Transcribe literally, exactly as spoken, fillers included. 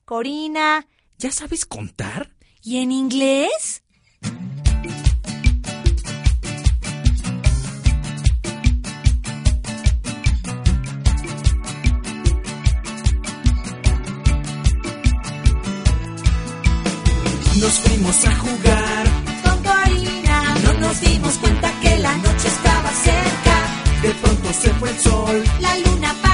Corina. ¿Ya sabes contar? ¿Y en inglés? Nos fuimos a jugar Con Corina. No nos dimos cuenta que la noche estaba cerca. De pronto se fue el sol. La luna